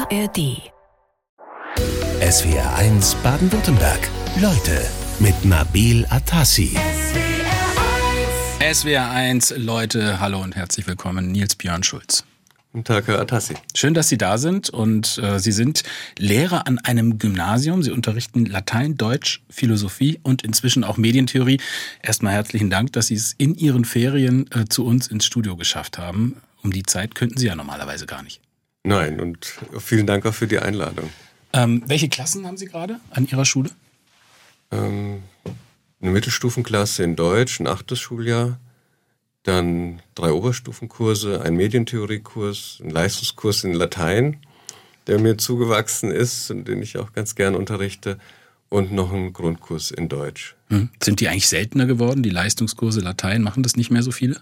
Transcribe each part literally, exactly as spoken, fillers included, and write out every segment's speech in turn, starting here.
A R D. S W R eins Baden-Württemberg. Leute mit Nabil Atassi. S W R eins, Leute, hallo und herzlich willkommen, Nils Björn Schulz. Guten Tag, Herr Atassi. Schön, dass Sie da sind und äh, Sie sind Lehrer an einem Gymnasium. Sie unterrichten Latein, Deutsch, Philosophie und inzwischen auch Medientheorie. Erstmal herzlichen Dank, dass Sie es in Ihren Ferien äh, zu uns ins Studio geschafft haben. Um die Zeit könnten Sie ja normalerweise gar nicht. Nein, und vielen Dank auch für die Einladung. Ähm, welche Klassen haben Sie gerade an Ihrer Schule? Ähm, eine Mittelstufenklasse in Deutsch, ein achtes Schuljahr. Dann drei Oberstufenkurse, ein Medientheoriekurs, ein Leistungskurs in Latein, der mir zugewachsen ist und den ich auch ganz gern unterrichte, und noch ein Grundkurs in Deutsch. Hm. Sind die eigentlich seltener geworden, die Leistungskurse Latein? Machen das nicht mehr so viele?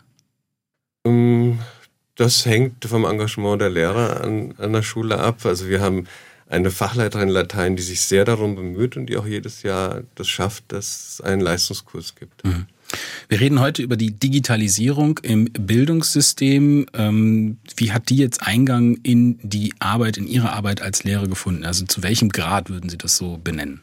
Das hängt vom Engagement der Lehrer an, an der Schule ab. Also wir haben eine Fachleiterin Latein, die sich sehr darum bemüht und die auch jedes Jahr das schafft, dass es einen Leistungskurs gibt. Mhm. Wir reden heute über die Digitalisierung im Bildungssystem. Ähm, wie hat die jetzt Eingang in die Arbeit, in Ihre Arbeit als Lehrer gefunden? Also zu welchem Grad würden Sie das so benennen?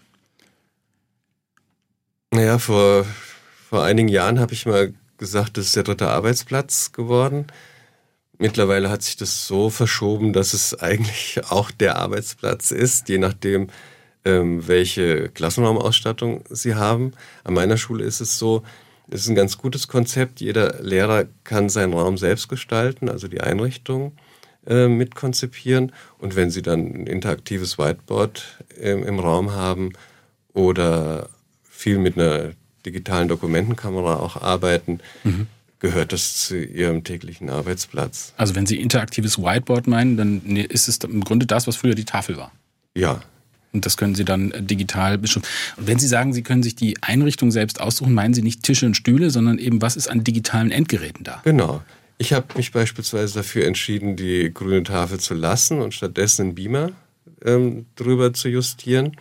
Naja, vor, vor einigen Jahren habe ich mal gesagt, das ist der dritte Arbeitsplatz geworden. Mittlerweile hat sich das so verschoben, dass es eigentlich auch der Arbeitsplatz ist, je nachdem, ähm, welche Klassenraumausstattung Sie haben. An meiner Schule ist es so, es ist ein ganz gutes Konzept. Jeder Lehrer kann seinen Raum selbst gestalten, also die Einrichtung äh, mitkonzipieren. Und wenn Sie dann ein interaktives Whiteboard äh, im Raum haben oder viel mit einer digitalen Dokumentenkamera auch arbeiten, mhm. gehört das zu Ihrem täglichen Arbeitsplatz. Also wenn Sie interaktives Whiteboard meinen, dann ist es im Grunde das, was früher die Tafel war. Ja. Und das können Sie dann digital bestimmen. Und wenn Sie sagen, Sie können sich die Einrichtung selbst aussuchen, meinen Sie nicht Tische und Stühle, sondern eben, was ist an digitalen Endgeräten da? Genau. Ich habe mich beispielsweise dafür entschieden, die grüne Tafel zu lassen und stattdessen einen Beamer ähm, drüber zu justieren.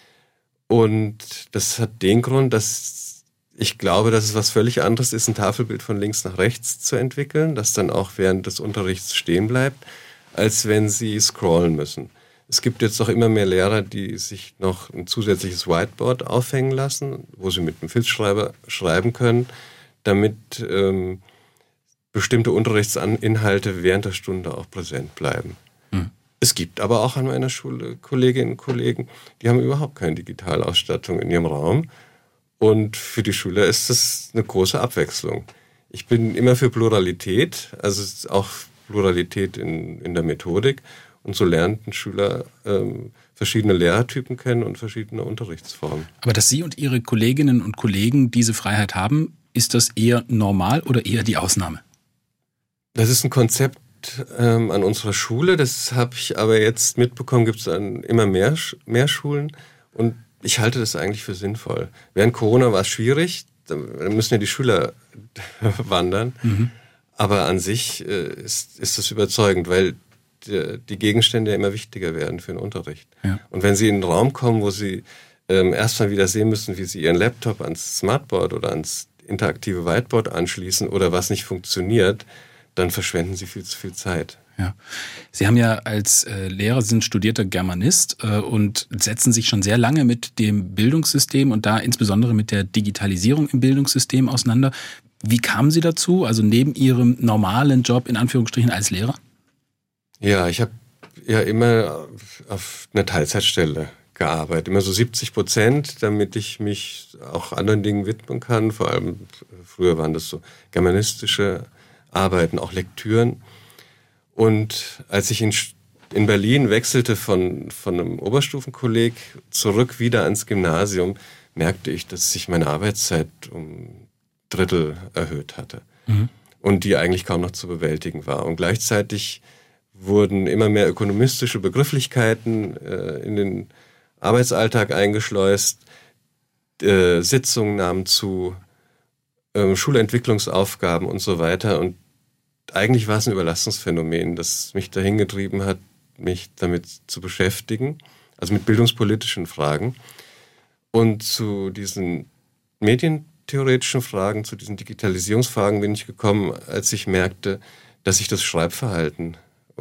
Und das hat den Grund, dass ich glaube, dass es was völlig anderes ist, ein Tafelbild von links nach rechts zu entwickeln, das dann auch während des Unterrichts stehen bleibt, als wenn Sie scrollen müssen. Es gibt jetzt auch immer mehr Lehrer, die sich noch ein zusätzliches Whiteboard aufhängen lassen, wo sie mit einem Filzschreiber schreiben können, damit ähm, bestimmte Unterrichtsinhalte während der Stunde auch präsent bleiben. Hm. Es gibt aber auch an meiner Schule Kolleginnen und Kollegen, die haben überhaupt keine Digitalausstattung in ihrem Raum. Und für die Schüler ist das eine große Abwechslung. Ich bin immer für Pluralität, also auch Pluralität in, in der Methodik. Und so lernt ein Schüler ähm, verschiedene Lehrertypen kennen und verschiedene Unterrichtsformen. Aber dass Sie und Ihre Kolleginnen und Kollegen diese Freiheit haben, ist das eher normal oder eher die Ausnahme? Das ist ein Konzept ähm, an unserer Schule. Das habe ich aber jetzt mitbekommen, gibt es an immer mehr, mehr Schulen. Und ich halte das eigentlich für sinnvoll. Während Corona war es schwierig, da müssen ja die Schüler wandern. Mhm. Aber an sich äh, ist, ist das überzeugend, weil die Gegenstände ja immer wichtiger werden für den Unterricht. Ja. Und wenn Sie in einen Raum kommen, wo Sie ähm, erstmal wieder sehen müssen, wie Sie Ihren Laptop ans Smartboard oder ans interaktive Whiteboard anschließen oder was nicht funktioniert, dann verschwenden Sie viel zu viel Zeit. Ja. Sie haben ja als äh, Lehrer, Sie sind studierter Germanist äh, und setzen sich schon sehr lange mit dem Bildungssystem und da insbesondere mit der Digitalisierung im Bildungssystem auseinander. Wie kamen Sie dazu, also neben Ihrem normalen Job in Anführungsstrichen als Lehrer? Ja, ich habe ja immer auf einer Teilzeitstelle gearbeitet, immer so siebzig Prozent, damit ich mich auch anderen Dingen widmen kann. Vor allem früher waren das so germanistische Arbeiten, auch Lektüren. Und als ich in, in Berlin wechselte von, von einem Oberstufenkolleg zurück wieder ans Gymnasium, merkte ich, dass sich meine Arbeitszeit um Drittel erhöht hatte. Mhm. Und die eigentlich kaum noch zu bewältigen war. Und gleichzeitig wurden immer mehr ökonomistische Begrifflichkeiten äh, in den Arbeitsalltag eingeschleust, äh, Sitzungen nahmen zu, äh, Schulentwicklungsaufgaben und so weiter. Und eigentlich war es ein Überlastungsphänomen, das mich dahin getrieben hat, mich damit zu beschäftigen, also mit bildungspolitischen Fragen. Und zu diesen medientheoretischen Fragen, zu diesen Digitalisierungsfragen bin ich gekommen, als ich merkte, dass sich das Schreibverhalten oder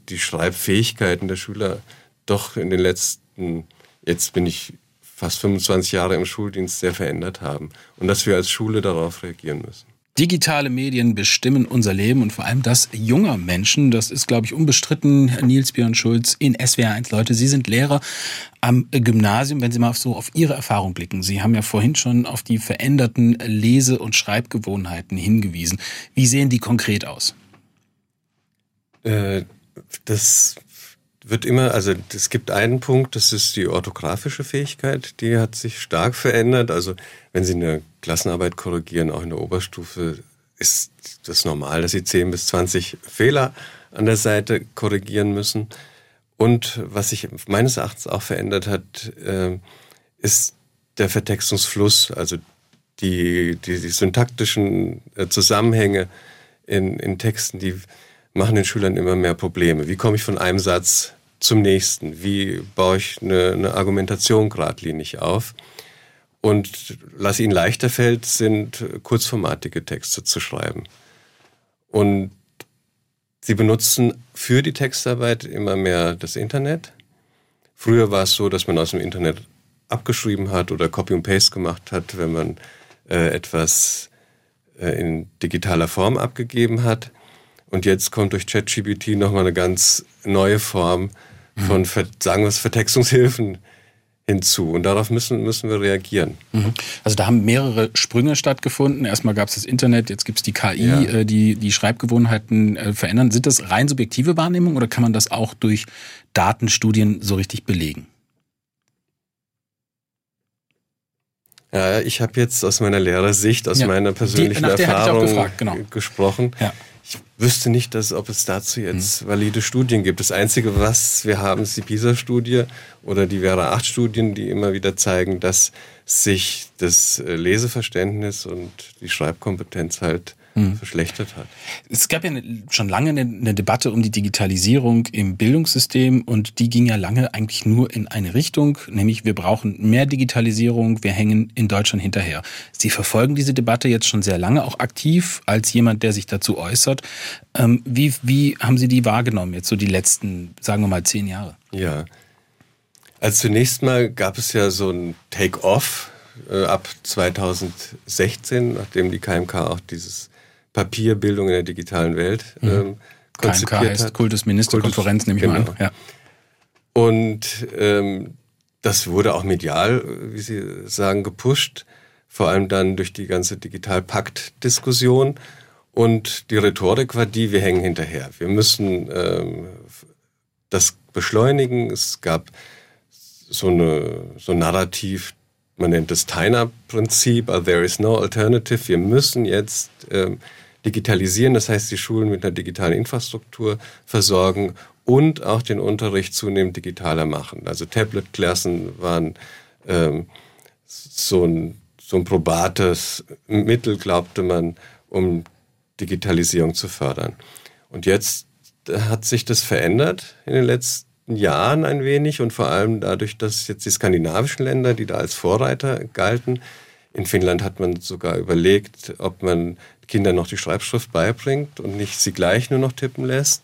die Schreibfähigkeiten der Schüler doch in den letzten, jetzt bin ich fast fünfundzwanzig Jahre im Schuldienst, sehr verändert haben. Und dass wir als Schule darauf reagieren müssen. Digitale Medien bestimmen unser Leben und vor allem das junger Menschen. Das ist, glaube ich, unbestritten. Nils Björn Schulz in S W R eins. Leute, Sie sind Lehrer am Gymnasium. Wenn Sie mal so auf Ihre Erfahrung blicken. Sie haben ja vorhin schon auf die veränderten Lese- und Schreibgewohnheiten hingewiesen. Wie sehen die konkret aus? Äh, das wird immer, also es gibt einen Punkt, das ist die orthografische Fähigkeit, die hat sich stark verändert. Also wenn Sie eine Klassenarbeit korrigieren, auch in der Oberstufe, ist das normal, dass Sie zehn bis zwanzig Fehler an der Seite korrigieren müssen. Und was sich meines Erachtens auch verändert hat, äh, ist der Vertextungsfluss, also die, die, die syntaktischen Zusammenhänge in, in Texten, die machen den Schülern immer mehr Probleme. Wie komme ich von einem Satz zum nächsten? Wie baue ich eine, eine Argumentation geradlinig auf? Und was ihnen leichter fällt, sind kurzformatige Texte zu schreiben. Und sie benutzen für die Textarbeit immer mehr das Internet. Früher war es so, dass man aus dem Internet abgeschrieben hat oder Copy und Paste gemacht hat, wenn man äh, etwas äh, in digitaler Form abgegeben hat. Und jetzt kommt durch ChatGPT nochmal eine ganz neue Form von, mhm. sagen wir es, Vertextungshilfen hinzu. Und darauf müssen, müssen wir reagieren. Mhm. Also da haben mehrere Sprünge stattgefunden. Erstmal gab es das Internet, jetzt gibt es die K I, ja. äh, die die Schreibgewohnheiten äh, verändern. Sind das rein subjektive Wahrnehmungen oder kann man das auch durch Datenstudien so richtig belegen? Ja, ich habe jetzt aus meiner Lehrersicht, aus ja. meiner persönlichen die, Erfahrung gefragt, genau. gesprochen. Ja. Ich wüsste nicht, dass, ob es dazu jetzt hm. valide Studien gibt. Das Einzige, was wir haben, ist die PISA-Studie oder die Vera acht Studien, die immer wieder zeigen, dass sich das Leseverständnis und die Schreibkompetenz halt hm. verschlechtert hat. Es gab ja schon lange eine, eine Debatte um die Digitalisierung im Bildungssystem und die ging ja lange eigentlich nur in eine Richtung, nämlich wir brauchen mehr Digitalisierung, wir hängen in Deutschland hinterher. Sie verfolgen diese Debatte jetzt schon sehr lange, auch aktiv als jemand, der sich dazu äußert. Ähm, wie, wie haben Sie die wahrgenommen, jetzt so die letzten, sagen wir mal, zehn Jahre? Ja, also zunächst mal gab es ja so ein Take-Off äh, ab zweitausendsechzehn, nachdem die K M K auch dieses Papierbildung in der digitalen Welt ähm, konzipiert K M K heißt hat. Kultusministerkonferenz, nehme ich genau. mal an. Ja. Und ähm, das wurde auch medial, wie Sie sagen, gepusht, vor allem dann durch die ganze Digital-Pakt-Diskussion. Und die Rhetorik war die, wir hängen hinterher. Wir müssen ähm, das beschleunigen. Es gab so, eine, so ein Narrativ, man nennt es Tyner-Prinzip, there is no alternative. Wir müssen jetzt ähm, digitalisieren, das heißt die Schulen mit einer digitalen Infrastruktur versorgen und auch den Unterricht zunehmend digitaler machen. Also Tablet-Klassen waren ähm, so, ein, so ein probates Mittel, glaubte man, um Digitalisierung zu fördern. Und jetzt hat sich das verändert in den letzten Jahren ein wenig und vor allem dadurch, dass jetzt die skandinavischen Länder, die da als Vorreiter galten, in Finnland hat man sogar überlegt, ob man Kindern noch die Schreibschrift beibringt und nicht sie gleich nur noch tippen lässt.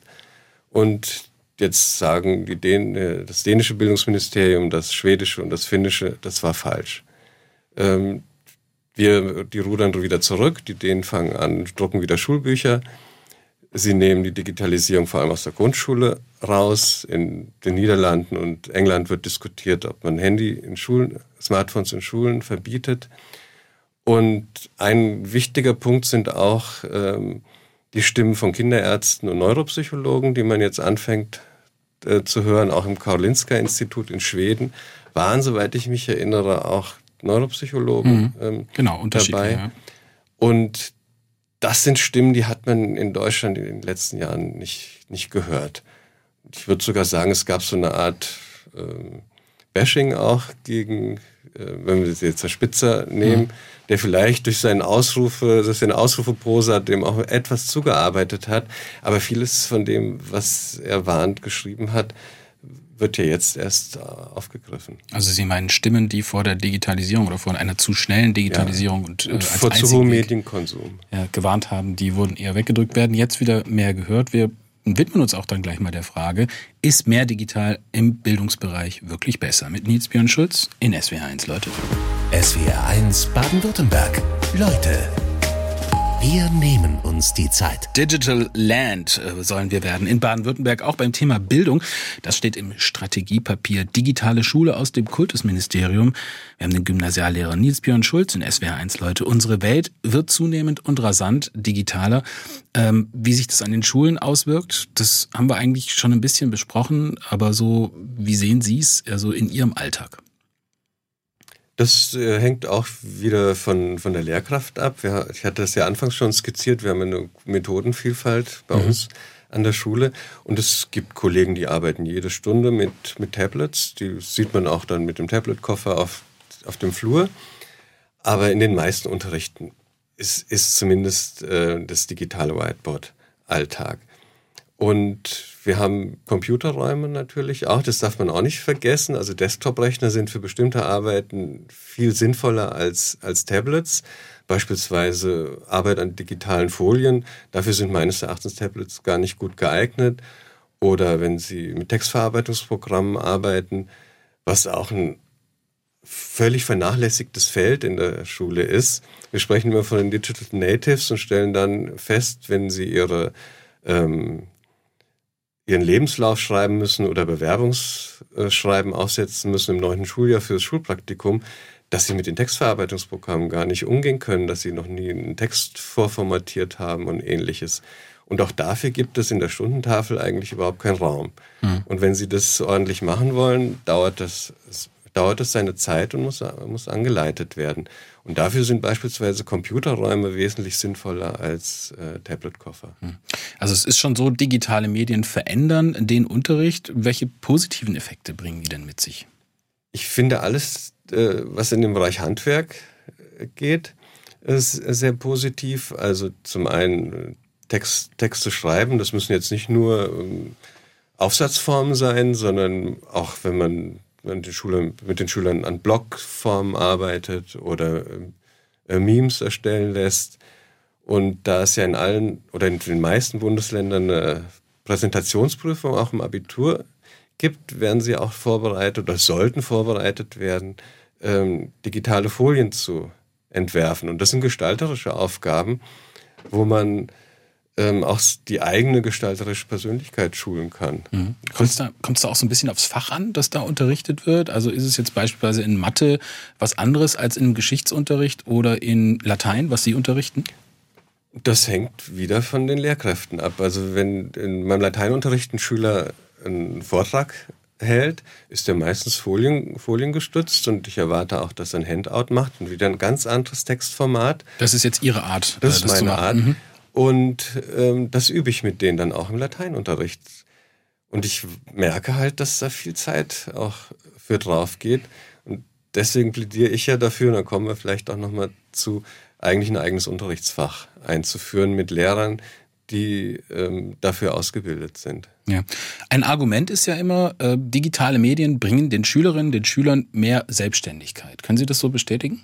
Und jetzt sagen die Dän- das dänische Bildungsministerium, das schwedische und das finnische, das war falsch. Ähm, wir, die rudern wieder zurück, die Dänen fangen an, drucken wieder Schulbücher. Sie nehmen die Digitalisierung vor allem aus der Grundschule raus. In den Niederlanden und England wird diskutiert, ob man Handy in Schulen, Smartphones in Schulen verbietet. Und ein wichtiger Punkt sind auch ähm, die Stimmen von Kinderärzten und Neuropsychologen, die man jetzt anfängt äh, zu hören. Auch im Karolinska-Institut in Schweden waren, soweit ich mich erinnere, auch Neuropsychologen mhm. ähm, genau, dabei. Ja. Und das sind Stimmen, die hat man in Deutschland in den letzten Jahren nicht, nicht gehört. Ich würde sogar sagen, es gab so eine Art ähm, Bashing auch gegen, äh, wenn wir jetzt Herr Spitzer nehmen, mhm. der vielleicht durch seinen Aufrufe, durch seine Aufrufe-Prosa dem auch etwas zugearbeitet hat. Aber vieles von dem, was er warnt geschrieben hat, wird ja jetzt erst aufgegriffen. Also Sie meinen Stimmen, die vor der Digitalisierung oder vor einer zu schnellen Digitalisierung ja. und, äh, und als vor zu hohem Medienkonsum ja, gewarnt haben, die wurden eher weggedrückt, werden jetzt wieder mehr gehört. Wir widmen uns auch dann gleich mal der Frage, ist mehr digital im Bildungsbereich wirklich besser? Mit Nils Björn Schulz in S W R eins, Leute. S W R eins Baden-Württemberg. Leute, wir nehmen uns die Zeit. Digital Land sollen wir werden in Baden-Württemberg, auch beim Thema Bildung. Das steht im Strategiepapier Digitale Schule aus dem Kultusministerium. Wir haben den Gymnasiallehrer Nils Björn Schulz in S W R eins, Leute. Unsere Welt wird zunehmend und rasant digitaler. Ähm, wie sich das an den Schulen auswirkt, das haben wir eigentlich schon ein bisschen besprochen. Aber so, wie sehen Sie es also in Ihrem Alltag? Das äh, hängt auch wieder von, von der Lehrkraft ab. Wir, ich hatte das ja anfangs schon skizziert. Wir haben eine Methodenvielfalt bei mhm. uns an der Schule. Und es gibt Kollegen, die arbeiten jede Stunde mit, mit Tablets. Die sieht man auch dann mit dem Tablet-Koffer auf, auf dem Flur. Aber in den meisten Unterrichten ist, ist zumindest äh, das digitale Whiteboard Alltag. Und wir haben Computerräume natürlich auch, das darf man auch nicht vergessen. Also Desktop-Rechner sind für bestimmte Arbeiten viel sinnvoller als, als Tablets. Beispielsweise Arbeit an digitalen Folien. Dafür sind meines Erachtens Tablets gar nicht gut geeignet. Oder wenn Sie mit Textverarbeitungsprogrammen arbeiten, was auch ein völlig vernachlässigtes Feld in der Schule ist. Wir sprechen immer von den Digital Natives und stellen dann fest, wenn Sie Ihre ähm, ihren Lebenslauf schreiben müssen oder Bewerbungsschreiben aufsetzen müssen im neunten Schuljahr für das Schulpraktikum, dass sie mit den Textverarbeitungsprogrammen gar nicht umgehen können, dass sie noch nie einen Text vorformatiert haben und ähnliches. Und auch dafür gibt es in der Stundentafel eigentlich überhaupt keinen Raum. Hm. Und wenn Sie das ordentlich machen wollen, dauert das, dauert das seine Zeit und muss, muss angeleitet werden. Und dafür sind beispielsweise Computerräume wesentlich sinnvoller als äh, Tablet-Koffer. Also es ist schon so, digitale Medien verändern den Unterricht. Welche positiven Effekte bringen die denn mit sich? Ich finde alles, äh, was in den Bereich Handwerk geht, ist sehr positiv. Also zum einen Text, Texte schreiben, das müssen jetzt nicht nur ähm, Aufsatzformen sein, sondern auch wenn man Mit den, Schülern, mit den Schülern an Blogformen arbeitet oder äh, Memes erstellen lässt. Und da es ja in allen oder in den meisten Bundesländern eine Präsentationsprüfung auch im Abitur gibt, werden sie auch vorbereitet oder sollten vorbereitet werden, ähm, digitale Folien zu entwerfen. Und das sind gestalterische Aufgaben, wo man Ähm, auch die eigene gestalterische Persönlichkeit schulen kann. Mhm. Kommt es da, kommt's da auch so ein bisschen aufs Fach an, das da unterrichtet wird? Also ist es jetzt beispielsweise in Mathe was anderes als im Geschichtsunterricht oder in Latein, was Sie unterrichten? Das hängt wieder von den Lehrkräften ab. Also wenn in meinem Lateinunterricht ein Schüler einen Vortrag hält, ist er meistens Folien, foliengestützt und ich erwarte auch, dass er ein Handout macht und wieder ein ganz anderes Textformat. Das ist jetzt Ihre Art. Das ist das meine Art. Mhm. Und ähm, das übe ich mit denen dann auch im Lateinunterricht. Und ich merke halt, dass da viel Zeit auch für drauf geht. Und deswegen plädiere ich ja dafür, und dann kommen wir vielleicht auch nochmal zu, eigentlich ein eigenes Unterrichtsfach einzuführen mit Lehrern, die ähm, dafür ausgebildet sind. Ja. Ein Argument ist ja immer, äh, digitale Medien bringen den Schülerinnen, den Schülern mehr Selbstständigkeit. Können Sie das so bestätigen?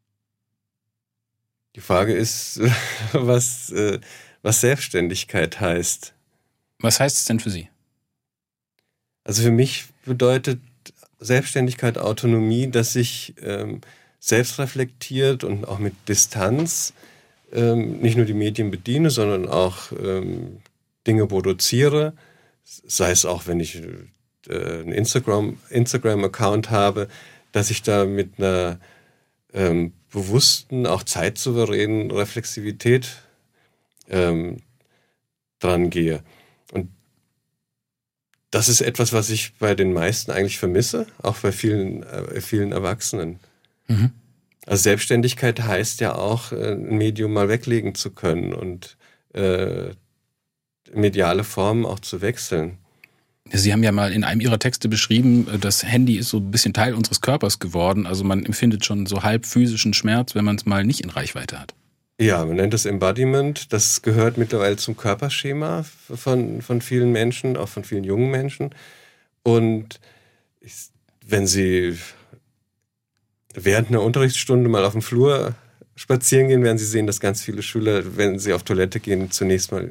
Die Frage ist, was, was Selbstständigkeit heißt. Was heißt es denn für Sie? Also für mich bedeutet Selbstständigkeit Autonomie, dass ich ähm, selbst reflektiert und auch mit Distanz ähm, nicht nur die Medien bediene, sondern auch ähm, Dinge produziere. Sei es auch, wenn ich äh, einen Instagram, Instagram-Account habe, dass ich da mit einer ähm, bewussten, auch zeitsouveränen Reflexivität ähm, dran gehe. Und das ist etwas, was ich bei den meisten eigentlich vermisse, auch bei vielen, äh, vielen Erwachsenen. Mhm. Also Selbstständigkeit heißt ja auch, ein Medium mal weglegen zu können und äh, mediale Formen auch zu wechseln. Sie haben ja mal in einem Ihrer Texte beschrieben, das Handy ist so ein bisschen Teil unseres Körpers geworden. Also man empfindet schon so halb physischen Schmerz, wenn man es mal nicht in Reichweite hat. Ja, man nennt das Embodiment. Das gehört mittlerweile zum Körperschema von, von vielen Menschen, auch von vielen jungen Menschen. Und ich, wenn Sie während einer Unterrichtsstunde mal auf dem Flur spazieren gehen, werden Sie sehen, dass ganz viele Schüler, wenn sie auf Toilette gehen, zunächst mal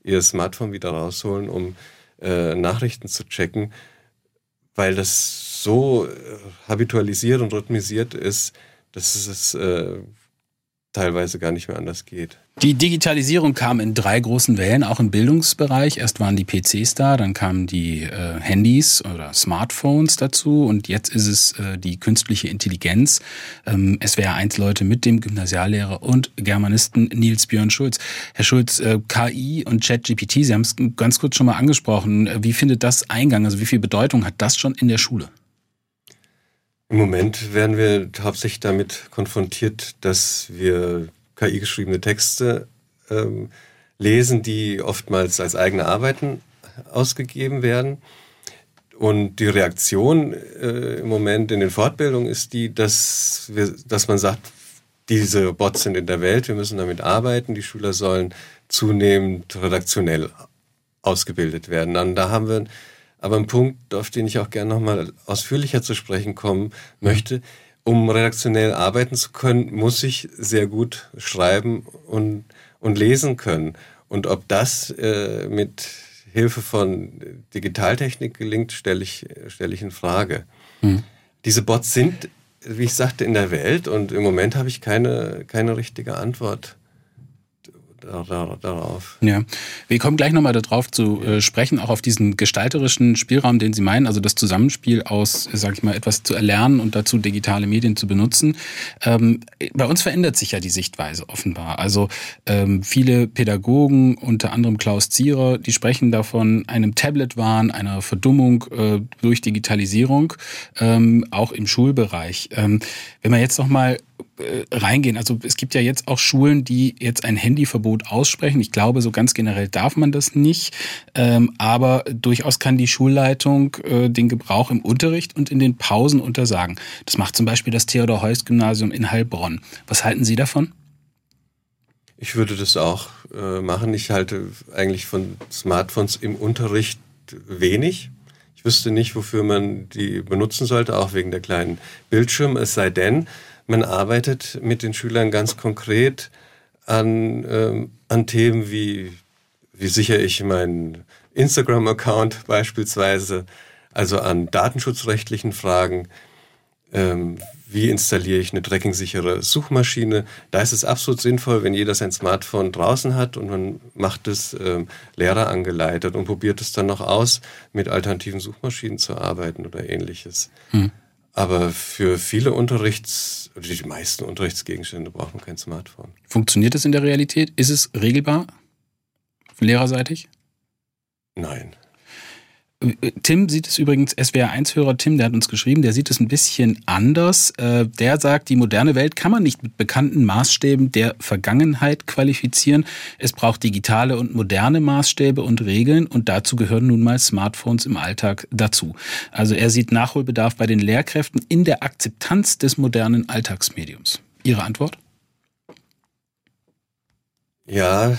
ihr Smartphone wieder rausholen, um äh, Nachrichten zu checken, weil das so äh, habitualisiert und rhythmisiert ist, dass es äh, teilweise gar nicht mehr anders geht. Die Digitalisierung kam in drei großen Wellen, auch im Bildungsbereich. Erst waren die P Cs da, dann kamen die äh, Handys oder Smartphones dazu und jetzt ist es äh, die künstliche Intelligenz. Ähm, S W R eins Leute mit dem Gymnasiallehrer und Germanisten Nils Björn Schulz. Herr Schulz, äh, K I und ChatGPT, Sie haben es ganz kurz schon mal angesprochen. Wie findet das Eingang? Also wie viel Bedeutung hat das schon in der Schule? Im Moment werden wir hauptsächlich damit konfrontiert, dass wir K I-geschriebene Texte ähm, lesen, die oftmals als eigene Arbeiten ausgegeben werden. Und die Reaktion äh, im Moment in den Fortbildungen ist die, dass, wir, dass man sagt, diese Bots sind in der Welt, wir müssen damit arbeiten, die Schüler sollen zunehmend redaktionell ausgebildet werden. Und da haben wir aber ein Punkt, auf den ich auch gerne nochmal ausführlicher zu sprechen kommen möchte. Um redaktionell arbeiten zu können, muss ich sehr gut schreiben und, und lesen können. Und ob das äh, mit Hilfe von Digitaltechnik gelingt, stelle ich, stelle ich in Frage. Hm. Diese Bots sind, wie ich sagte, in der Welt und im Moment habe ich keine, keine richtige Antwort darauf. Ja, wir kommen gleich nochmal darauf zu äh, sprechen, auch auf diesen gestalterischen Spielraum, den Sie meinen, also das Zusammenspiel aus, sag ich mal, etwas zu erlernen und dazu digitale Medien zu benutzen. Ähm, bei uns verändert sich ja die Sichtweise offenbar. Also ähm, viele Pädagogen, unter anderem Klaus Zierer, die sprechen davon einem Tablet-Wahn, einer Verdummung äh, durch Digitalisierung, ähm, auch im Schulbereich. Ähm, wenn wir jetzt nochmal reingehen. Also es gibt ja jetzt auch Schulen, die jetzt ein Handyverbot aussprechen. Ich glaube, so ganz generell darf man das nicht. Ähm, aber durchaus kann die Schulleitung äh, den Gebrauch im Unterricht und in den Pausen untersagen. Das macht zum Beispiel das Theodor-Heuss-Gymnasium in Heilbronn. Was halten Sie davon? Ich würde das auch äh, machen. Ich halte eigentlich von Smartphones im Unterricht wenig. Ich wüsste nicht, wofür man die benutzen sollte, auch wegen der kleinen Bildschirme. Es sei denn, man arbeitet mit den Schülern ganz konkret an, ähm, an Themen wie, wie sichere ich meinen Instagram-Account beispielsweise, also an datenschutzrechtlichen Fragen, ähm, wie installiere ich eine tracking-sichere Suchmaschine. Da ist es absolut sinnvoll, wenn jeder sein Smartphone draußen hat und man macht es ähm, Lehrer angeleitet und probiert es dann noch aus, mit alternativen Suchmaschinen zu arbeiten oder ähnliches. Hm. Aber für viele Unterrichts, oder die meisten Unterrichtsgegenstände braucht man kein Smartphone. Funktioniert es in der Realität? Ist es regelbar? Lehrerseitig? Nein. Tim sieht es übrigens, S W R eins Hörer Tim, der hat uns geschrieben, der sieht es ein bisschen anders. Der sagt, die moderne Welt kann man nicht mit bekannten Maßstäben der Vergangenheit qualifizieren. Es braucht digitale und moderne Maßstäbe und Regeln und dazu gehören nun mal Smartphones im Alltag dazu. Also er sieht Nachholbedarf bei den Lehrkräften in der Akzeptanz des modernen Alltagsmediums. Ihre Antwort? Ja,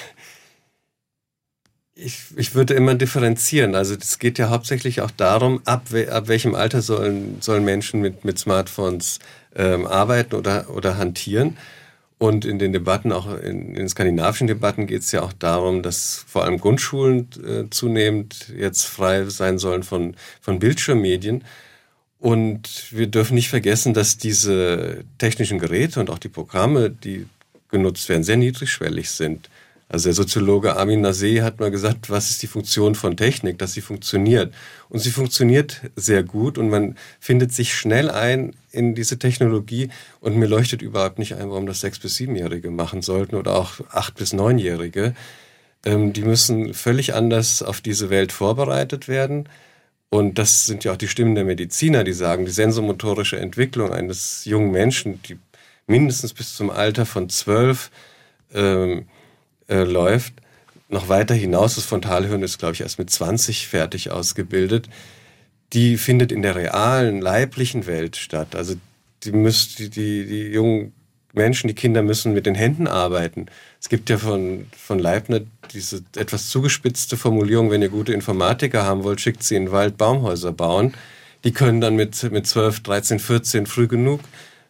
Ich, ich würde immer differenzieren. Also es geht ja hauptsächlich auch darum, ab, we, ab welchem Alter sollen, sollen Menschen mit, mit Smartphones ähm, arbeiten oder, oder hantieren. Und in den Debatten, auch in, in den skandinavischen Debatten, geht es ja auch darum, dass vor allem Grundschulen äh, zunehmend jetzt frei sein sollen von, von Bildschirmmedien. Und wir dürfen nicht vergessen, dass diese technischen Geräte und auch die Programme, die genutzt werden, sehr niedrigschwellig sind. Also der Soziologe Armin Naseh hat mal gesagt, was ist die Funktion von Technik, dass sie funktioniert. Und sie funktioniert sehr gut und man findet sich schnell ein in diese Technologie. Und mir leuchtet überhaupt nicht ein, warum das Sechs- bis Siebenjährige machen sollten oder auch Acht- bis Neunjährige. Ähm, die müssen völlig anders auf diese Welt vorbereitet werden. Und das sind ja auch die Stimmen der Mediziner, die sagen, die sensomotorische Entwicklung eines jungen Menschen, die mindestens bis zum Alter von zwölf ähm, Äh, läuft, noch weiter hinaus. Das Frontalhirn ist, glaube ich, erst mit zwanzig fertig ausgebildet. Die findet in der realen, leiblichen Welt statt. Also die, müsst, die, die, die jungen Menschen, die Kinder müssen mit den Händen arbeiten. Es gibt ja von, von Leibniz diese etwas zugespitzte Formulierung, wenn ihr gute Informatiker haben wollt, schickt sie in den Wald Baumhäuser bauen. Die können dann mit, mit zwölf, dreizehn, vierzehn früh genug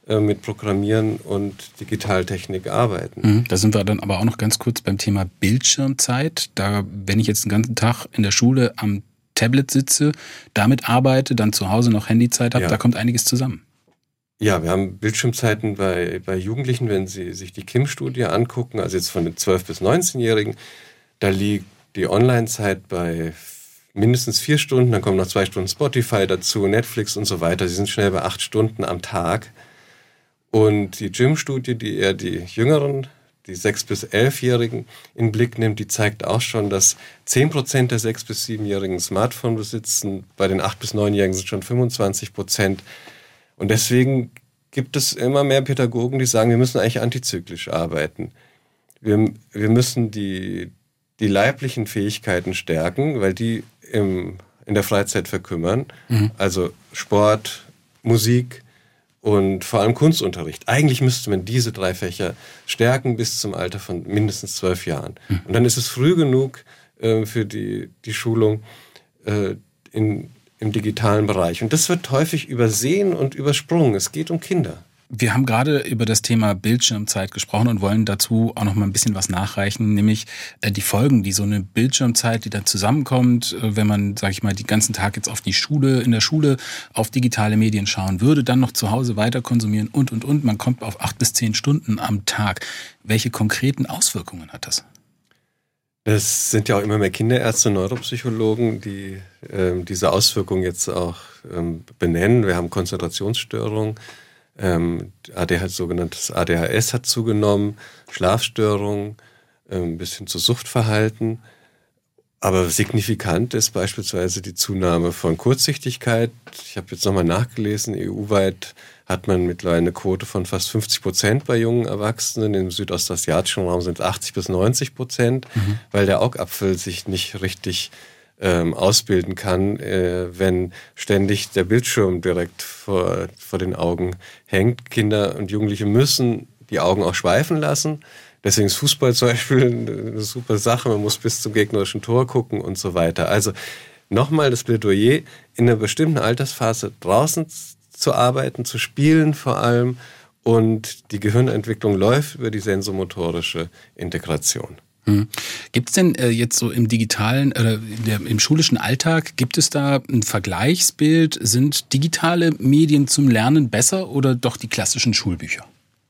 äh, mit Programmieren und Digitaltechnik arbeiten. Da sind wir dann aber auch noch ganz kurz beim Thema Bildschirmzeit. Da, wenn ich jetzt den ganzen Tag in der Schule am Tablet sitze, damit arbeite, dann zu Hause noch Handyzeit habe, Ja. da kommt einiges zusammen. Ja, wir haben Bildschirmzeiten bei, bei Jugendlichen, wenn sie sich die Kim-Studie angucken, also jetzt von den zwölf- bis neunzehnjährigen, da liegt die Online-Zeit bei mindestens vier Stunden, dann kommen noch zwei Stunden Spotify dazu, Netflix und so weiter. Sie sind schnell bei acht Stunden am Tag. Und die Gym-Studie, die eher die Jüngeren, die sechs- bis elfjährigen in den Blick nimmt, die zeigt auch schon, dass zehn Prozent der sechs- bis siebenjährigen ein Smartphone besitzen, bei den acht- bis neunjährigen sind schon fünfundzwanzig Prozent. Und deswegen gibt es immer mehr Pädagogen, die sagen, wir müssen eigentlich antizyklisch arbeiten. Wir, wir müssen die, die leiblichen Fähigkeiten stärken, weil die im, in der Freizeit verkümmern. Mhm. Also Sport, Musik und vor allem Kunstunterricht. Eigentlich müsste man diese drei Fächer stärken bis zum Alter von mindestens zwölf Jahren. Mhm. Und dann ist es früh genug äh, für die, die Schulung äh, in im digitalen Bereich. Und das wird häufig übersehen und übersprungen. Es geht um Kinder. Wir haben gerade über das Thema Bildschirmzeit gesprochen und wollen dazu auch noch mal ein bisschen was nachreichen, nämlich die Folgen, die so eine Bildschirmzeit, die dann zusammenkommt, wenn man, sage ich mal, den ganzen Tag jetzt auf die Schule, in der Schule auf digitale Medien schauen würde, dann noch zu Hause weiter konsumieren und, und, und. Man kommt auf acht bis zehn Stunden am Tag. Welche konkreten Auswirkungen hat das? Es sind ja auch immer mehr Kinderärzte und Neuropsychologen, die ähm, diese Auswirkungen jetzt auch ähm, benennen. Wir haben Konzentrationsstörungen, ähm, A D H D, sogenanntes A D H S hat zugenommen, Schlafstörungen, ähm, bis hin zu Suchtverhalten. Aber signifikant ist beispielsweise die Zunahme von Kurzsichtigkeit. Ich habe jetzt nochmal nachgelesen, E U-weit hat man mittlerweile eine Quote von fast fünfzig Prozent bei jungen Erwachsenen. Im südostasiatischen Raum sind es achtzig bis neunzig Prozent, mhm. weil der Augapfel sich nicht richtig ähm, ausbilden kann, äh, wenn ständig der Bildschirm direkt vor, vor den Augen hängt. Kinder und Jugendliche müssen die Augen auch schweifen lassen. Deswegen ist Fußball zum Beispiel eine super Sache. Man muss bis zum gegnerischen Tor gucken und so weiter. Also nochmal das Plädoyer, in einer bestimmten Altersphase draußen zu arbeiten, zu spielen vor allem. Und die Gehirnentwicklung läuft über die sensomotorische Integration. Hm. Gibt es denn äh, jetzt so im digitalen oder in der, im schulischen Alltag, gibt es da ein Vergleichsbild? Sind digitale Medien zum Lernen besser oder doch die klassischen Schulbücher?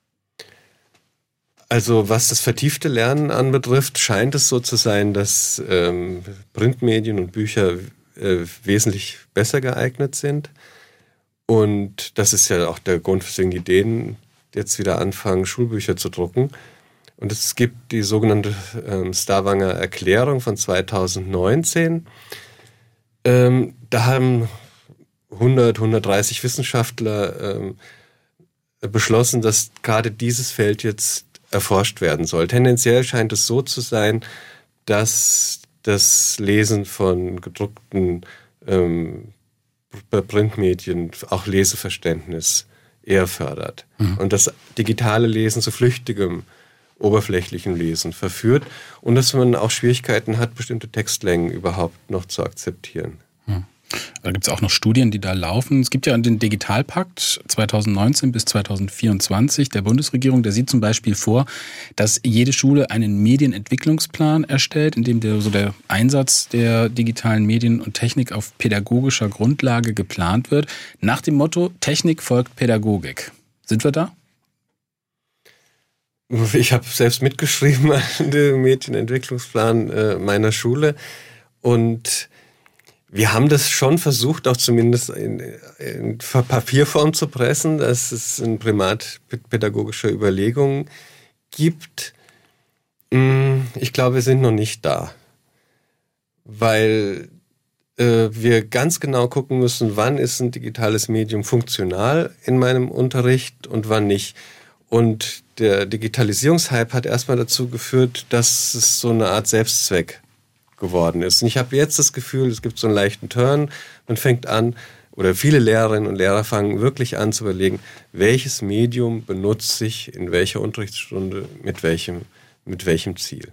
Also was das vertiefte Lernen anbetrifft, scheint es so zu sein, dass ähm, Printmedien und Bücher äh, wesentlich besser geeignet sind. Und das ist ja auch der Grund, weswegen die Dänen jetzt wieder anfangen, Schulbücher zu drucken. Und es gibt die sogenannte ähm, Stavanger Erklärung von zweitausendneunzehn. Ähm, da haben hundert, hundertdreißig Wissenschaftler ähm, beschlossen, dass gerade dieses Feld jetzt erforscht werden soll. Tendenziell scheint es so zu sein, dass das Lesen von gedruckten ähm, Printmedien auch Leseverständnis eher fördert. Mhm. Und das digitale Lesen zu flüchtigem, oberflächlichem Lesen verführt und dass man auch Schwierigkeiten hat, bestimmte Textlängen überhaupt noch zu akzeptieren. Mhm. Da gibt es auch noch Studien, die da laufen. Es gibt ja den Digitalpakt zweitausendneunzehn bis zweitausendvierundzwanzig der Bundesregierung. Der sieht zum Beispiel vor, dass jede Schule einen Medienentwicklungsplan erstellt, in dem der, so der Einsatz der digitalen Medien und Technik auf pädagogischer Grundlage geplant wird. Nach dem Motto, Technik folgt Pädagogik. Sind wir da? Ich habe selbst mitgeschrieben an dem Medienentwicklungsplan äh, meiner Schule und wir haben das schon versucht, auch zumindest in, in Papierform zu pressen, dass es ein Primat pädagogischer Überlegungen gibt. Ich glaube, wir sind noch nicht da, weil äh, wir ganz genau gucken müssen, wann ist ein digitales Medium funktional in meinem Unterricht und wann nicht. Und der Digitalisierungshype hat erstmal dazu geführt, dass es so eine Art Selbstzweck geworden ist. Und ich habe jetzt das Gefühl, es gibt so einen leichten Turn. Man fängt an, oder viele Lehrerinnen und Lehrer fangen wirklich an zu überlegen, welches Medium benutze ich in welcher Unterrichtsstunde, mit welchem, mit welchem Ziel.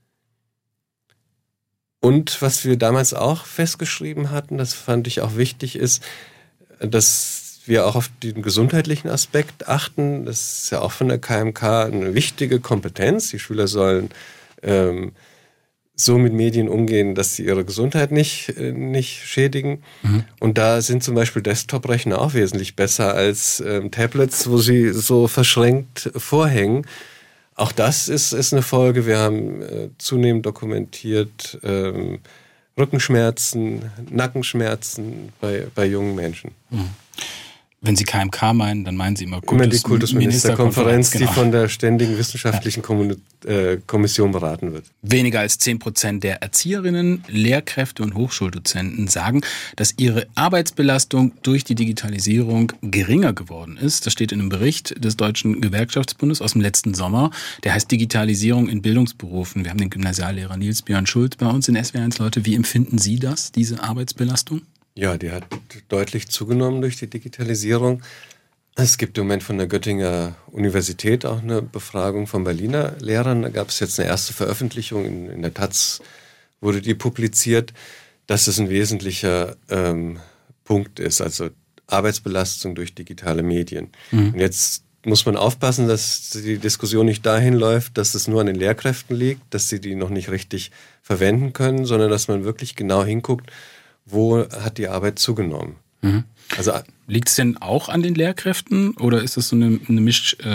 Und was wir damals auch festgeschrieben hatten, das fand ich auch wichtig, ist, dass wir auch auf den gesundheitlichen Aspekt achten. Das ist ja auch von der K M K eine wichtige Kompetenz. Die Schüler sollen ähm, so mit Medien umgehen, dass sie ihre Gesundheit nicht, äh, nicht schädigen. Mhm. Und da sind zum Beispiel Desktop-Rechner auch wesentlich besser als ähm, Tablets, wo sie so verschränkt vorhängen. Auch das ist, ist eine Folge. Wir haben äh, zunehmend dokumentiert ähm, Rückenschmerzen, Nackenschmerzen bei, bei jungen Menschen. Mhm. Wenn Sie K M K meinen, dann meinen Sie immer Kultus- immer die Kultusministerkonferenz, genau. Die von der Ständigen Wissenschaftlichen ja. Kommun- äh, Kommission beraten wird. Weniger als zehn Prozent der Erzieherinnen, Lehrkräfte und Hochschuldozenten sagen, dass ihre Arbeitsbelastung durch die Digitalisierung geringer geworden ist. Das steht in einem Bericht des Deutschen Gewerkschaftsbundes aus dem letzten Sommer. Der heißt Digitalisierung in Bildungsberufen. Wir haben den Gymnasiallehrer Nils Björn Schulz bei uns in S W R eins Leute. Wie empfinden Sie das, diese Arbeitsbelastung? Ja, die hat deutlich zugenommen durch die Digitalisierung. Es gibt im Moment von der Göttinger Universität auch eine Befragung von Berliner Lehrern. Da gab es jetzt eine erste Veröffentlichung, in, in der Taz wurde die publiziert, dass es ein wesentlicher ähm, Punkt ist, also Arbeitsbelastung durch digitale Medien. Mhm. Und jetzt muss man aufpassen, dass die Diskussion nicht dahin läuft, dass es nur an den Lehrkräften liegt, dass sie die noch nicht richtig verwenden können, sondern dass man wirklich genau hinguckt, wo hat die Arbeit zugenommen. Mhm. Also liegt es denn auch an den Lehrkräften oder ist es so eine, eine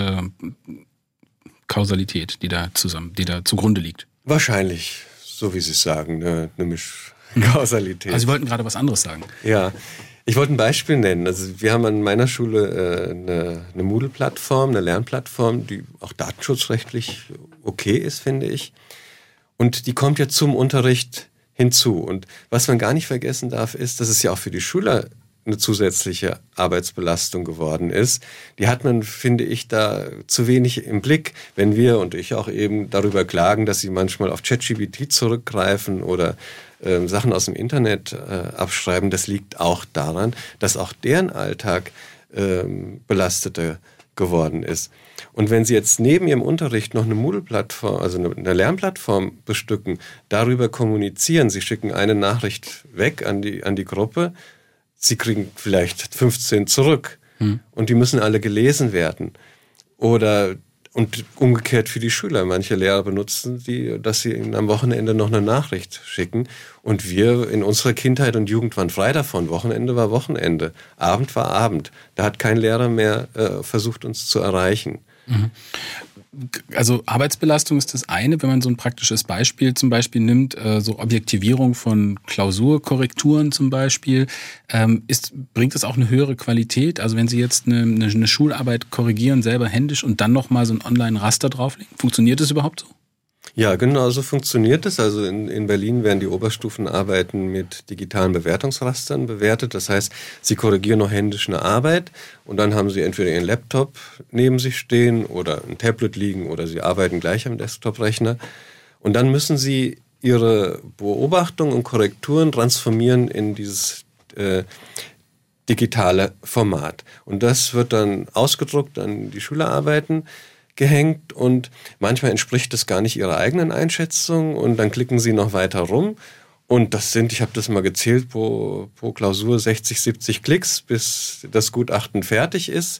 Mischkausalität, äh, die da zusammen, die da zugrunde liegt? Wahrscheinlich, so wie Sie es sagen, eine, eine Mischkausalität. Also Sie wollten gerade was anderes sagen. Ja, ich wollte ein Beispiel nennen. Also wir haben an meiner Schule äh, eine, eine Moodle-Plattform, eine Lernplattform, die auch datenschutzrechtlich okay ist, finde ich. Und die kommt ja zum Unterricht hinzu. Und was man gar nicht vergessen darf, ist, dass es ja auch für die Schüler eine zusätzliche Arbeitsbelastung geworden ist. Die hat man, finde ich, da zu wenig im Blick, wenn wir und ich auch eben darüber klagen, dass sie manchmal auf ChatGPT zurückgreifen oder äh, Sachen aus dem Internet äh, abschreiben. Das liegt auch daran, dass auch deren Alltag äh, belasteter geworden ist. Und wenn Sie jetzt neben Ihrem Unterricht noch eine Moodle-Plattform, also eine Lernplattform bestücken, darüber kommunizieren, Sie schicken eine Nachricht weg an die, an die Gruppe, Sie kriegen vielleicht fünfzehn zurück hm. und die müssen alle gelesen werden. Oder und umgekehrt für die Schüler. Manche Lehrer benutzen die, dass sie ihnen am Wochenende noch eine Nachricht schicken. Und wir in unserer Kindheit und Jugend waren frei davon. Wochenende war Wochenende. Abend war Abend. Da hat kein Lehrer mehr äh, versucht, uns zu erreichen. Mhm. Also Arbeitsbelastung ist das eine, wenn man so ein praktisches Beispiel zum Beispiel nimmt, äh, so Objektivierung von Klausurkorrekturen zum Beispiel, ähm, ist, bringt es auch eine höhere Qualität? Also wenn Sie jetzt eine, eine, eine Schularbeit korrigieren, selber händisch und dann nochmal so ein Online-Raster drauflegen, funktioniert das überhaupt so? Ja, genau so funktioniert es. Also in, in Berlin werden die Oberstufenarbeiten mit digitalen Bewertungsrastern bewertet. Das heißt, sie korrigieren noch händisch eine Arbeit und dann haben sie entweder ihren Laptop neben sich stehen oder ein Tablet liegen oder sie arbeiten gleich am Desktop-Rechner. Und dann müssen sie ihre Beobachtungen und Korrekturen transformieren in dieses äh, digitale Format. Und das wird dann ausgedruckt an die Schülerarbeiten gehängt und manchmal entspricht das gar nicht ihrer eigenen Einschätzung und dann klicken sie noch weiter rum und das sind, ich habe das mal gezählt, pro, pro Klausur sechzig, siebzig Klicks, bis das Gutachten fertig ist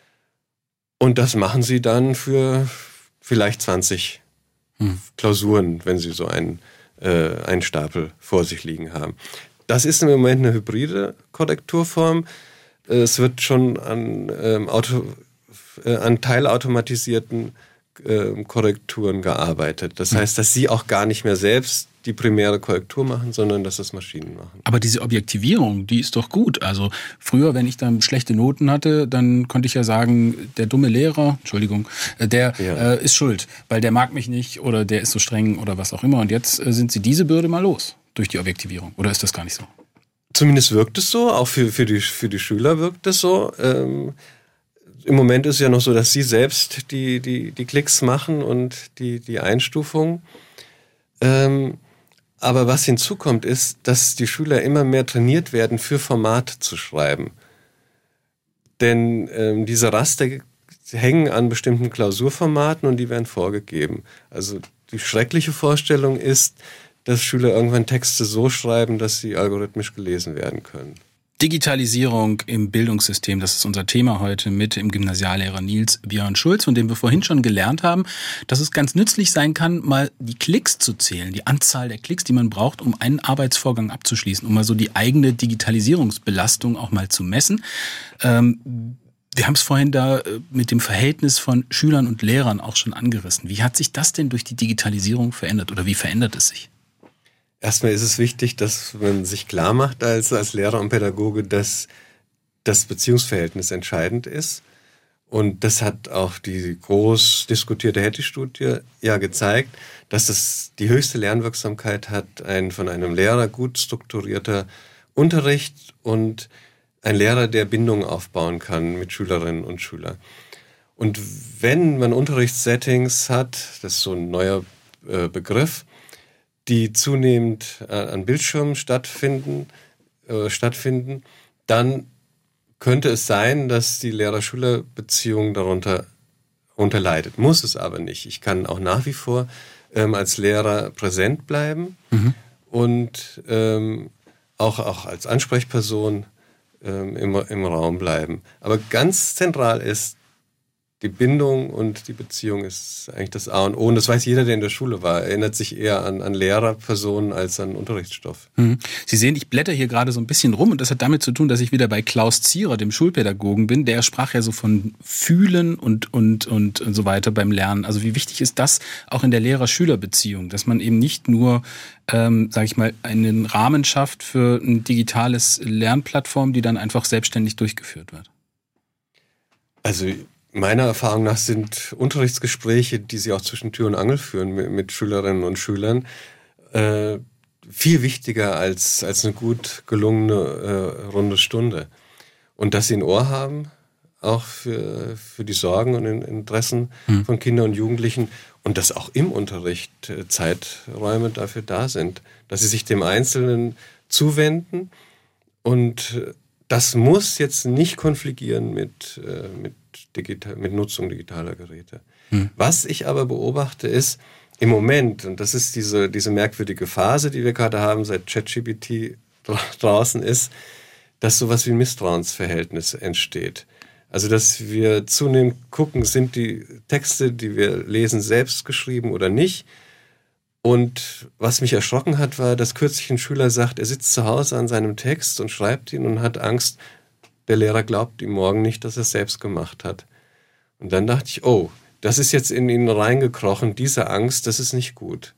und das machen sie dann für vielleicht zwanzig hm. Klausuren, wenn sie so einen, äh, einen Stapel vor sich liegen haben. Das ist im Moment eine hybride Korrekturform. Es wird schon an ähm, Auto an teilautomatisierten äh, Korrekturen gearbeitet. Das heißt, dass sie auch gar nicht mehr selbst die primäre Korrektur machen, sondern dass das Maschinen machen. Aber diese Objektivierung, die ist doch gut. Also früher, wenn ich dann schlechte Noten hatte, dann konnte ich ja sagen, der dumme Lehrer, Entschuldigung, der ja. äh, ist schuld, weil der mag mich nicht oder der ist so streng oder was auch immer. Und jetzt äh, sind sie diese Bürde mal los durch die Objektivierung. Oder ist das gar nicht so? Zumindest wirkt es so. Auch für, für, die, für die Schüler wirkt es so. Ähm, Im Moment ist es ja noch so, dass sie selbst die, die, die Klicks machen und die, die Einstufung. Ähm, aber was hinzukommt, ist, dass die Schüler immer mehr trainiert werden, für Format zu schreiben. Denn ähm, diese Raster hängen an bestimmten Klausurformaten und die werden vorgegeben. Also die schreckliche Vorstellung ist, dass Schüler irgendwann Texte so schreiben, dass sie algorithmisch gelesen werden können. Digitalisierung im Bildungssystem, das ist unser Thema heute mit dem Gymnasiallehrer Nils Björn Schulz, von dem wir vorhin schon gelernt haben, dass es ganz nützlich sein kann, mal die Klicks zu zählen, die Anzahl der Klicks, die man braucht, um einen Arbeitsvorgang abzuschließen, um mal so die eigene Digitalisierungsbelastung auch mal zu messen. Ähm, wir haben es vorhin da mit dem Verhältnis von Schülern und Lehrern auch schon angerissen. Wie hat sich das denn durch die Digitalisierung verändert oder wie verändert es sich? Erstmal ist es wichtig, dass man sich klar macht als, als Lehrer und Pädagoge, dass das Beziehungsverhältnis entscheidend ist. Und das hat auch die groß diskutierte Hattie-Studie ja gezeigt, dass das die höchste Lernwirksamkeit hat, ein von einem Lehrer gut strukturierter Unterricht und ein Lehrer, der Bindungen aufbauen kann mit Schülerinnen und Schülern. Und wenn man Unterrichtssettings hat, das ist so ein neuer äh, Begriff, die zunehmend äh, an Bildschirmen stattfinden, äh, stattfinden, dann könnte es sein, dass die Lehrer-Schüler-Beziehung darunter, darunter leidet. Muss es aber nicht. Ich kann auch nach wie vor ähm, als Lehrer präsent bleiben mhm. und ähm, auch, auch als Ansprechperson ähm, im, im Raum bleiben. Aber ganz zentral ist, die Bindung und die Beziehung ist eigentlich das A und O. Und das weiß jeder, der in der Schule war. Er erinnert sich eher an, an Lehrerpersonen als an Unterrichtsstoff. Sie sehen, ich blätter hier gerade so ein bisschen rum und das hat damit zu tun, dass ich wieder bei Klaus Zierer, dem Schulpädagogen, bin. Der sprach ja so von Fühlen und, und, und so weiter beim Lernen. Also wie wichtig ist das auch in der Lehrer-Schüler-Beziehung, dass man eben nicht nur, ähm, sage ich mal, einen Rahmen schafft für ein digitales Lernplattform, die dann einfach selbstständig durchgeführt wird? Also meiner Erfahrung nach sind Unterrichtsgespräche, die Sie auch zwischen Tür und Angel führen mit, mit Schülerinnen und Schülern, äh, viel wichtiger als, als eine gut gelungene äh, runde Stunde. Und dass Sie ein Ohr haben, auch für, für die Sorgen und Interessen hm. von Kindern und Jugendlichen und dass auch im Unterricht äh, Zeiträume dafür da sind, dass Sie sich dem Einzelnen zuwenden und das muss jetzt nicht konfligieren mit, äh, mit Digital, mit Nutzung digitaler Geräte. Hm. Was ich aber beobachte ist, im Moment, und das ist diese, diese merkwürdige Phase, die wir gerade haben, seit ChatGPT draußen ist, dass sowas wie ein Misstrauensverhältnis entsteht. Also, dass wir zunehmend gucken, sind die Texte, die wir lesen, selbst geschrieben oder nicht? Und was mich erschrocken hat, war, dass kürzlich ein Schüler sagt, er sitzt zu Hause an seinem Text und schreibt ihn und hat Angst, der Lehrer glaubt ihm morgen nicht, dass er es selbst gemacht hat. Und dann dachte ich, oh, das ist jetzt in ihn reingekrochen, diese Angst, das ist nicht gut.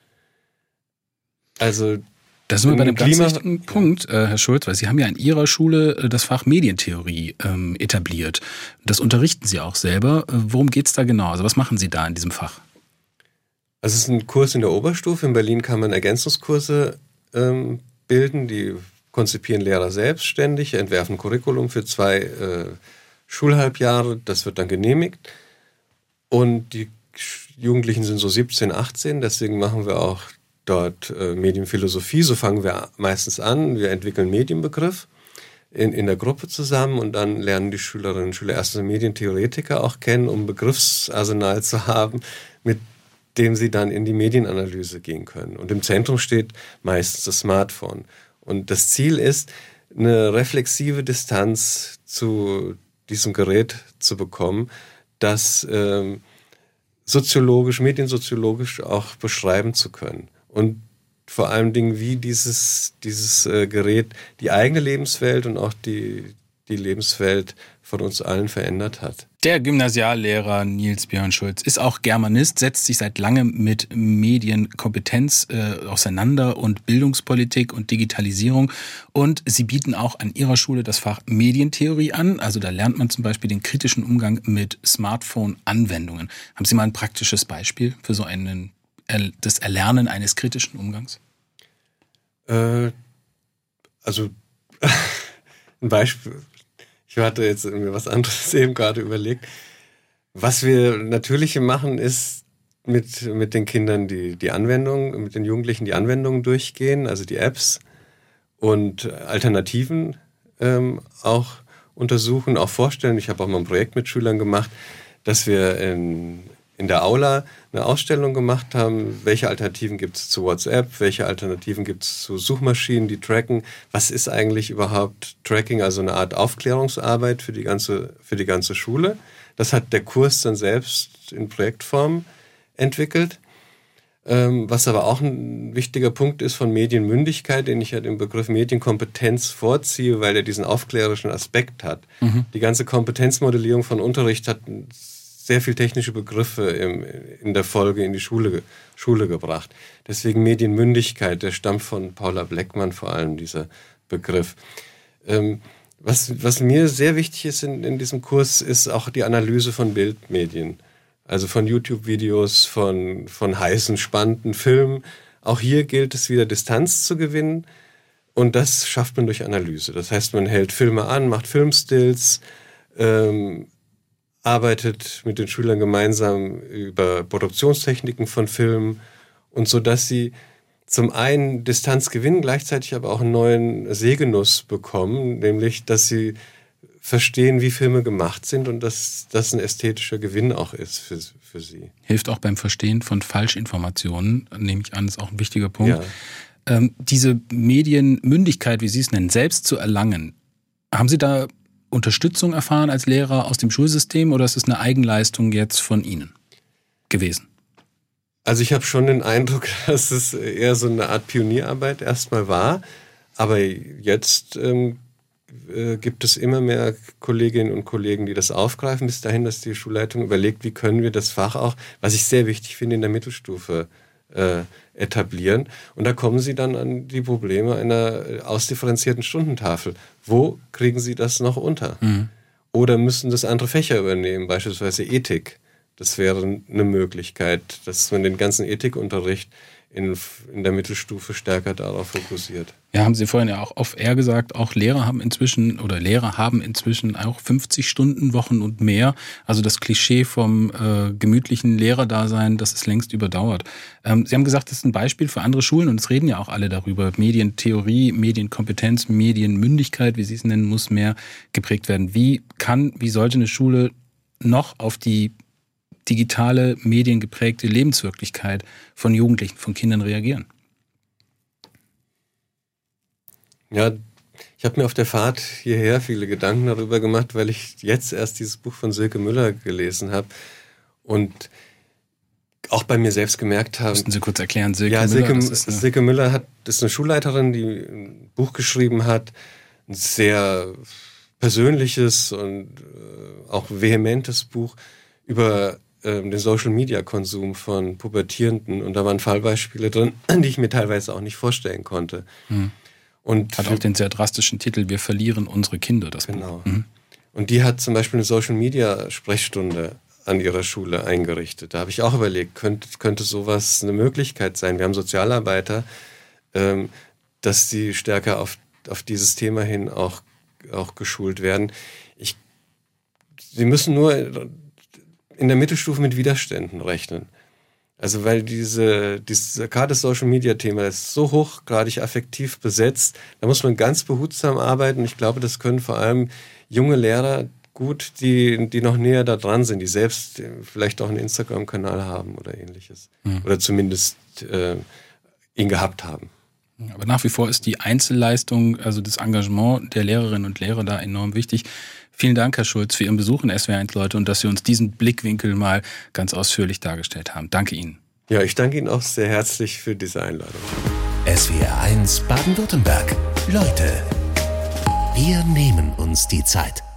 Also da sind wir bei einem ganz wichtigen Punkt, äh, Herr Schulz, weil Sie haben ja in Ihrer Schule äh, das Fach Medientheorie ähm, etabliert. Das unterrichten Sie auch selber. Äh, worum geht's da genau? Also was machen Sie da in diesem Fach? Also es ist ein Kurs in der Oberstufe. In Berlin kann man Ergänzungskurse ähm, bilden, die konzipieren Lehrer selbstständig, entwerfen Curriculum für zwei äh, Schulhalbjahre, das wird dann genehmigt. Und die Jugendlichen sind so siebzehn, achtzehn, deswegen machen wir auch dort äh, Medienphilosophie. So fangen wir meistens an. Wir entwickeln Medienbegriff in, in der Gruppe zusammen und dann lernen die Schülerinnen und Schüler erst Medientheoretiker auch kennen, um Begriffsarsenal zu haben, mit dem sie dann in die Medienanalyse gehen können. Und im Zentrum steht meistens das Smartphone. Und das Ziel ist, eine reflexive Distanz zu diesem Gerät zu bekommen, das ähm, soziologisch, mediensoziologisch auch beschreiben zu können. Und vor allen Dingen, wie dieses, dieses äh, Gerät die eigene Lebenswelt und auch die, die Lebenswelt von uns allen verändert hat. Der Gymnasiallehrer Nils Björn Schulz ist auch Germanist, setzt sich seit langem mit Medienkompetenz äh, auseinander und Bildungspolitik und Digitalisierung. Und Sie bieten auch an Ihrer Schule das Fach Medientheorie an. Also da lernt man zum Beispiel den kritischen Umgang mit Smartphone-Anwendungen. Haben Sie mal ein praktisches Beispiel für so einen, das Erlernen eines kritischen Umgangs? Äh, also ein Beispiel. Ich hatte jetzt mir was anderes eben gerade überlegt. Was wir natürlich machen, ist mit, mit den Kindern die, die Anwendung, mit den Jugendlichen die Anwendungen durchgehen, also die Apps und Alternativen ähm, auch untersuchen, auch vorstellen. Ich habe auch mal ein Projekt mit Schülern gemacht, dass wir in, in der Aula eine Ausstellung gemacht haben, welche Alternativen gibt es zu WhatsApp, welche Alternativen gibt es zu Suchmaschinen, die tracken, was ist eigentlich überhaupt Tracking, also eine Art Aufklärungsarbeit für die ganze, für die ganze Schule. Das hat der Kurs dann selbst in Projektform entwickelt. Ähm, was aber auch ein wichtiger Punkt ist von Medienmündigkeit, den ich ja den Begriff Medienkompetenz vorziehe, weil er diesen aufklärerischen Aspekt hat. Mhm. Die ganze Kompetenzmodellierung von Unterricht hat sehr viel technische Begriffe im, in der Folge in die Schule, Schule gebracht. Deswegen Medienmündigkeit, der stammt von Paula Bleckmann vor allem, dieser Begriff. Ähm, was, was mir sehr wichtig ist in, in diesem Kurs, ist auch die Analyse von Bildmedien. Also von YouTube-Videos, von, von heißen, spannenden Filmen. Auch hier gilt es wieder, Distanz zu gewinnen. Und das schafft man durch Analyse. Das heißt, man hält Filme an, macht Filmstills, ähm, arbeitet mit den Schülern gemeinsam über Produktionstechniken von Filmen und so, dass sie zum einen Distanz gewinnen, gleichzeitig aber auch einen neuen Sehgenuss bekommen, nämlich, dass sie verstehen, wie Filme gemacht sind und dass das ein ästhetischer Gewinn auch ist für, für sie. Hilft auch beim Verstehen von Falschinformationen, nehme ich an, ist auch ein wichtiger Punkt. Ja. Ähm, diese Medienmündigkeit, wie Sie es nennen, selbst zu erlangen, haben Sie da Unterstützung erfahren als Lehrer aus dem Schulsystem oder ist es eine Eigenleistung jetzt von Ihnen gewesen? Also ich habe schon den Eindruck, dass es eher so eine Art Pionierarbeit erstmal war, aber jetzt ähm, äh, gibt es immer mehr Kolleginnen und Kollegen, die das aufgreifen, bis dahin, dass die Schulleitung überlegt, wie können wir das Fach auch, was ich sehr wichtig finde, in der Mittelstufe äh, etablieren. Und da kommen Sie dann an die Probleme einer ausdifferenzierten Stundentafel. Wo kriegen Sie das noch unter? Mhm. Oder müssen das andere Fächer übernehmen, beispielsweise Ethik? Das wäre eine Möglichkeit, dass man den ganzen Ethikunterricht in, in der Mittelstufe stärker darauf fokussiert. Ja, haben Sie vorhin ja auch off-air gesagt, auch Lehrer haben inzwischen oder Lehrer haben inzwischen auch fünfzig Stunden Wochen und mehr. Also das Klischee vom äh, gemütlichen Lehrerdasein, das ist längst überdauert. Ähm, Sie haben gesagt, das ist ein Beispiel für andere Schulen und es reden ja auch alle darüber. Medientheorie, Medienkompetenz, Medienmündigkeit, wie Sie es nennen, muss mehr geprägt werden. Wie kann, wie sollte eine Schule noch auf die digitale, mediengeprägte Lebenswirklichkeit von Jugendlichen, von Kindern reagieren? Ja, ich habe mir auf der Fahrt hierher viele Gedanken darüber gemacht, weil ich jetzt erst dieses Buch von Silke Müller gelesen habe und auch bei mir selbst gemerkt habe. Müssten Sie kurz erklären, Silke ja, Müller? Ja, Silke, Silke Müller hat, ist eine Schulleiterin, die ein Buch geschrieben hat, ein sehr persönliches und äh, auch vehementes Buch über den Social-Media-Konsum von Pubertierenden. Und da waren Fallbeispiele drin, die ich mir teilweise auch nicht vorstellen konnte. Mhm. Und hat auch den sehr drastischen Titel, wir verlieren unsere Kinder, das genau. Buch. Mhm. Und die hat zum Beispiel eine Social-Media-Sprechstunde an ihrer Schule eingerichtet. Da habe ich auch überlegt, könnte, könnte sowas eine Möglichkeit sein? Wir haben Sozialarbeiter, ähm, dass die stärker auf, auf dieses Thema hin auch, auch geschult werden. Ich, sie müssen nur in der Mittelstufe mit Widerständen rechnen. Also weil diese, diese gerade das Social-Media-Thema ist so hochgradig affektiv besetzt, da muss man ganz behutsam arbeiten. Ich glaube, das können vor allem junge Lehrer gut, die, die noch näher da dran sind, die selbst vielleicht auch einen Instagram-Kanal haben oder ähnliches. Mhm. Oder zumindest äh, ihn gehabt haben. Aber nach wie vor ist die Einzelleistung, also das Engagement der Lehrerinnen und Lehrer da enorm wichtig. Vielen Dank, Herr Schulz, für Ihren Besuch in S W R eins Leute und dass Sie uns diesen Blickwinkel mal ganz ausführlich dargestellt haben. Danke Ihnen. Ja, ich danke Ihnen auch sehr herzlich für diese Einladung. S W R eins Baden-Württemberg. Leute, wir nehmen uns die Zeit.